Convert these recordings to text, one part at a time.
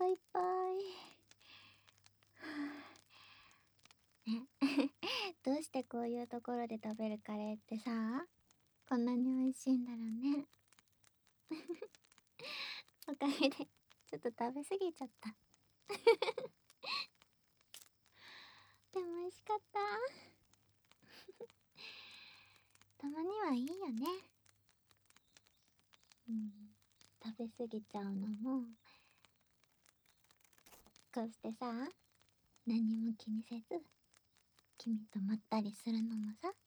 いっぱい。どうしてこういうところで食べるカレーってさ、こんなに美味しいんだろうね。おかげでちょっと食べ過ぎちゃった。でも美味しかった。たまにはいいよね。食べ過ぎちゃうのも、こうしてさ、何も気にせず君とまったりするのもさ。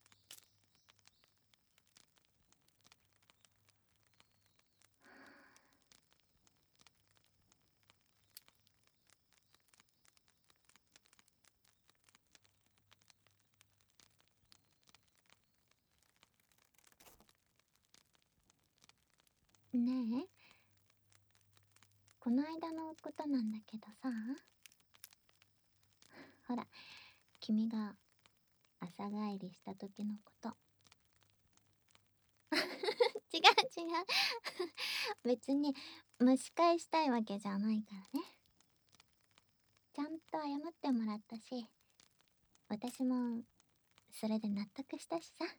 ねえ、この間のことなんだけどさ、ほら、君が朝帰りした時のこと。違う違う。別に蒸し返したいわけじゃないからね。ちゃんと謝ってもらったし、私もそれで納得したしさ。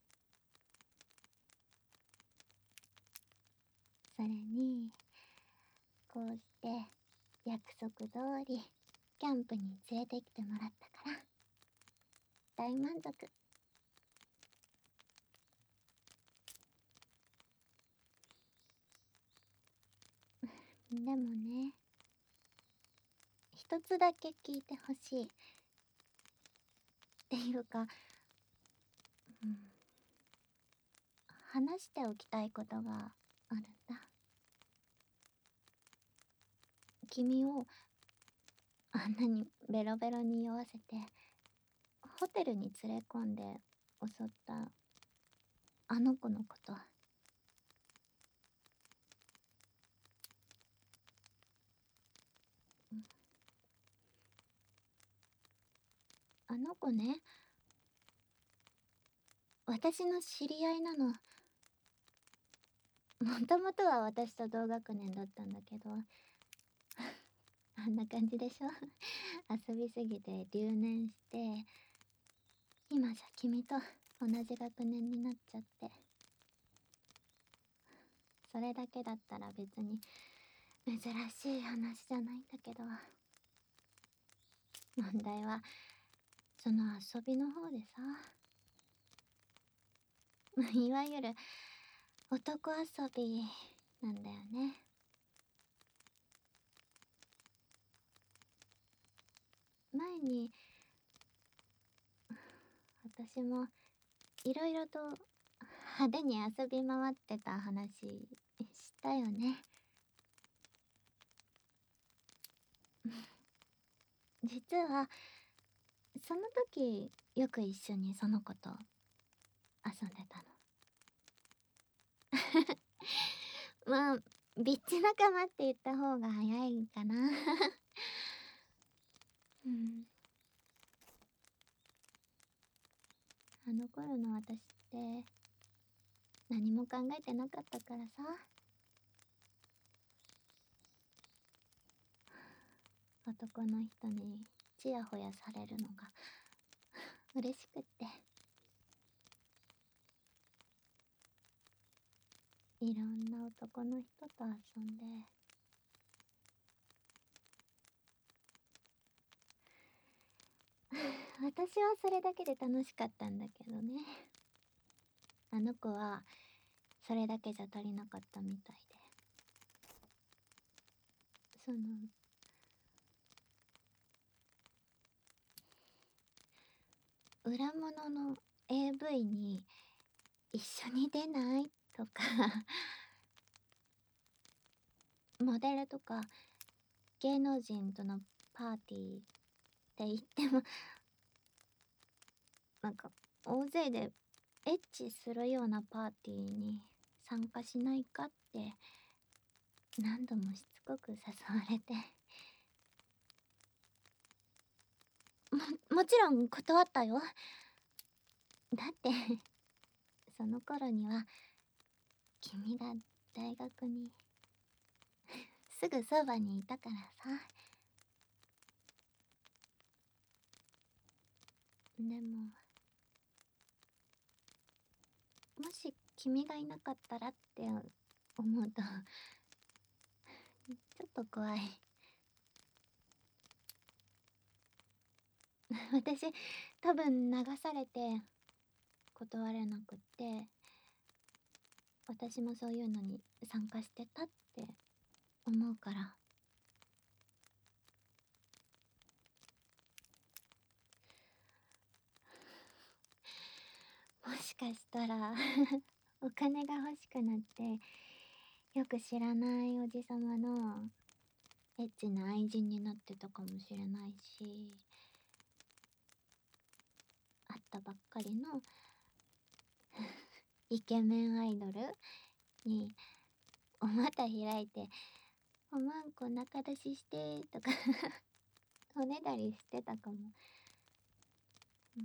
それに、こうして約束通りキャンプに連れてきてもらったから大満足。でもね、一つだけ聞いてほしい。っていうか、話しておきたいことがあるんだ。君をあんなにベロベロに酔わせてホテルに連れ込んで襲ったあの子のこと。あの子ね、私の知り合いなの。もともとは私と同学年だったんだけど、あんな感じでしょ。遊びすぎて留年して、今じゃ君と同じ学年になっちゃって。それだけだったら別に珍しい話じゃないんだけど、問題はその遊びの方でさ、いわゆる男遊びなんだよね。前に私もいろいろと派手に遊び回ってた話したよね。実はその時よく一緒にその子と遊んでたの。まあビッチ仲間って言った方が早いかな。あの頃の私って何も考えてなかったからさ、男の人にちやほやされるのが嬉しくって、いろんな男の人と遊んで、私はそれだけで楽しかったんだけどね。あの子はそれだけじゃ足りなかったみたいで、その裏物の AV に一緒に出ないとかモデルとか芸能人とのパーティーって言っても、なんか大勢でエッチするようなパーティーに参加しないかって何度もしつこく誘われて、もちろん断ったよ。だってその頃には君が大学にすぐそばにいたからさ。でも、もし君がいなかったらって思うとちょっと怖い。私、多分流されて断れなくって、私もそういうのに参加してたって思うから。もしかしたらお金が欲しくなって、よく知らないおじさまのエッチな愛人になってたかもしれないし、会ったばっかりのイケメンアイドルにお股開いて「おまんこ中出しして」とかおねだりしてたかも。うん、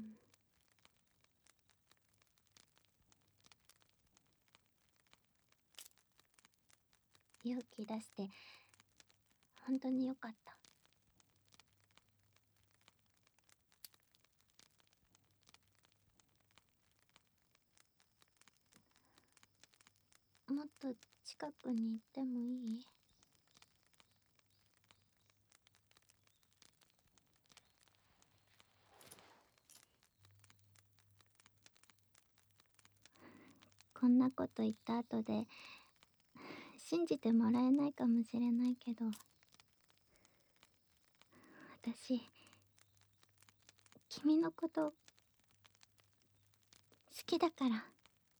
勇気出して本当によかった。もっと近くに行ってもいい？こんなこと言った後で信じてもらえないかもしれないけど、私、君のこと好きだから。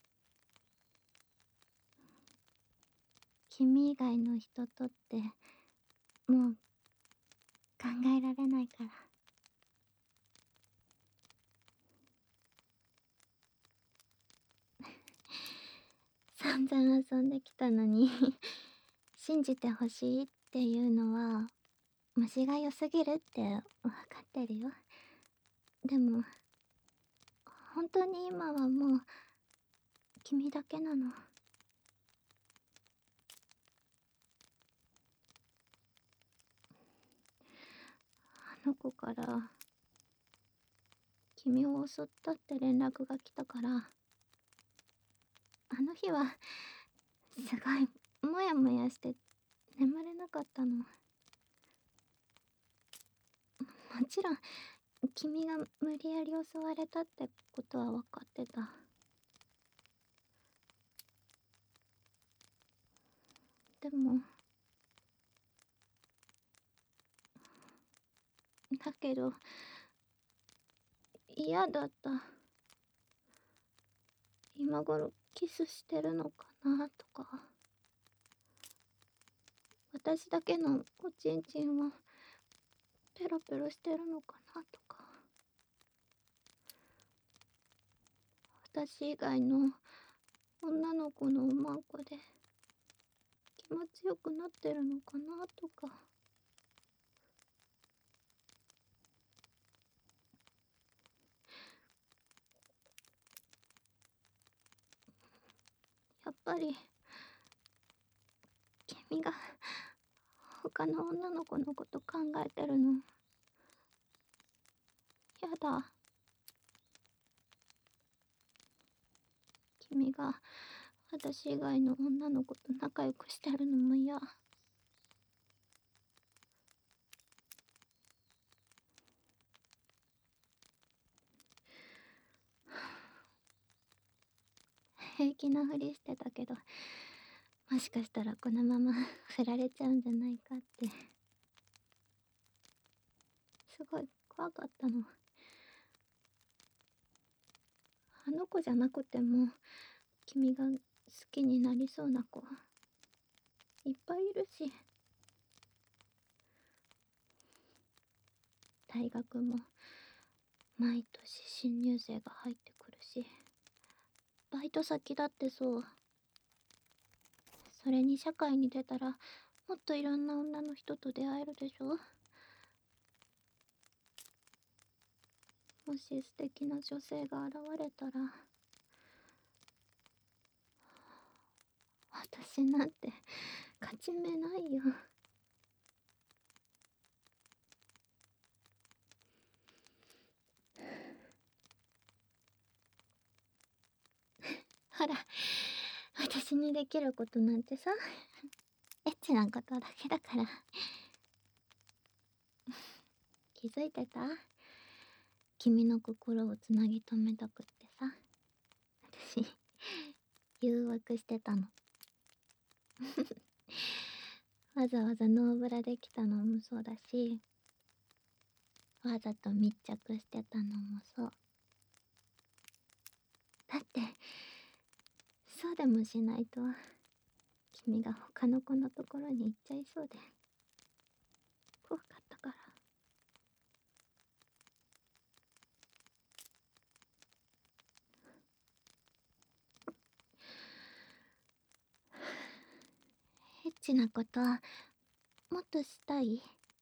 君以外の人とってもう考えられないから。散々遊んできたのに信じてほしいっていうのは虫が良すぎるって分かってるよ。でも本当に今はもう君だけなの。あの子から君を襲ったって連絡が来たから、あの日はすごいモヤモヤして眠れなかったの。もちろん君が無理やり襲われたってことは分かってた。でもだけど嫌だった。今頃キスしてるのかなとか、私だけのおちんちんはペロペロしてるのかなとか、私以外の女の子のおまんこで気持ちよくなってるのかなとか。やっぱり君が他の女の子のこと考えてるのやだ。君が私以外の女の子と仲良くしてるのも嫌。平気なふりしてたけど、もしかしたらこのまま振られちゃうんじゃないかってすごい怖かったの。あの子じゃなくても君が好きになりそうな子いっぱいいるし、大学も毎年新入生が入ってくるし、バイト先だってそう。それに社会に出たらもっといろんな女の人と出会えるでしょ。もし素敵な女性が現れたら、私なんて勝ち目ないよ。 ほら、私にできることなんてさ、エッチなことだけだから。気づいてた？君の心をつなぎ止めたくってさ、私、誘惑してたの。わざわざノーブラできたのもそうだし、わざと密着してたのもそう。だって、そうでもしないと、君が他の子のところに行っちゃいそうで、怖かったから。エッチなこと、もっとしたい？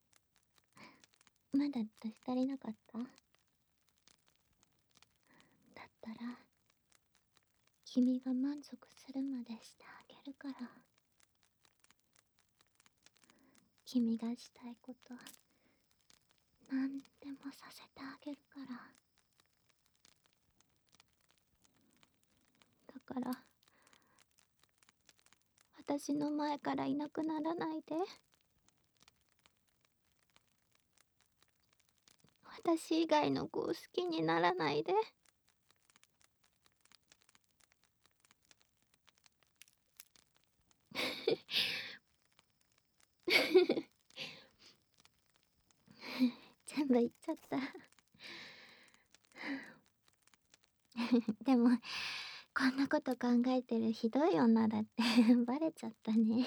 まだ年足りなかった？だったら、君が満足するまでしてあげるから。君がしたいこと、なんでもさせてあげるから。だから、私の前からいなくならないで。私以外の子を好きにならないで。全部言っちゃった。でも、こんなこと考えてるひどい女だってバレちゃったね。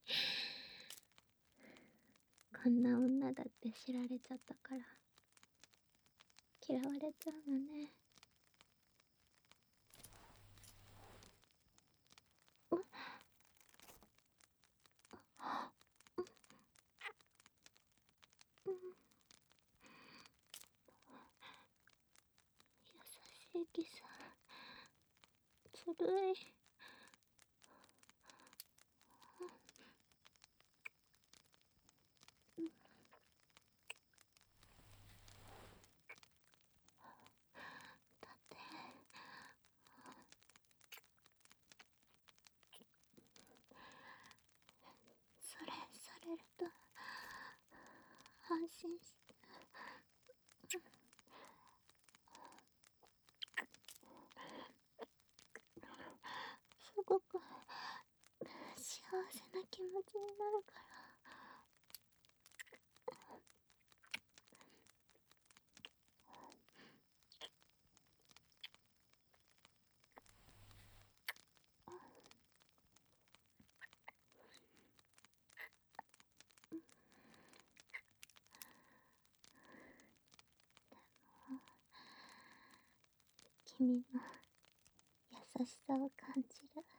こんな女だって知られちゃったから、嫌われちゃうのね。優しいキス、ずるい。だって、それされると安心して、すごく幸せな気持ちになるから。君の優しさを感じる。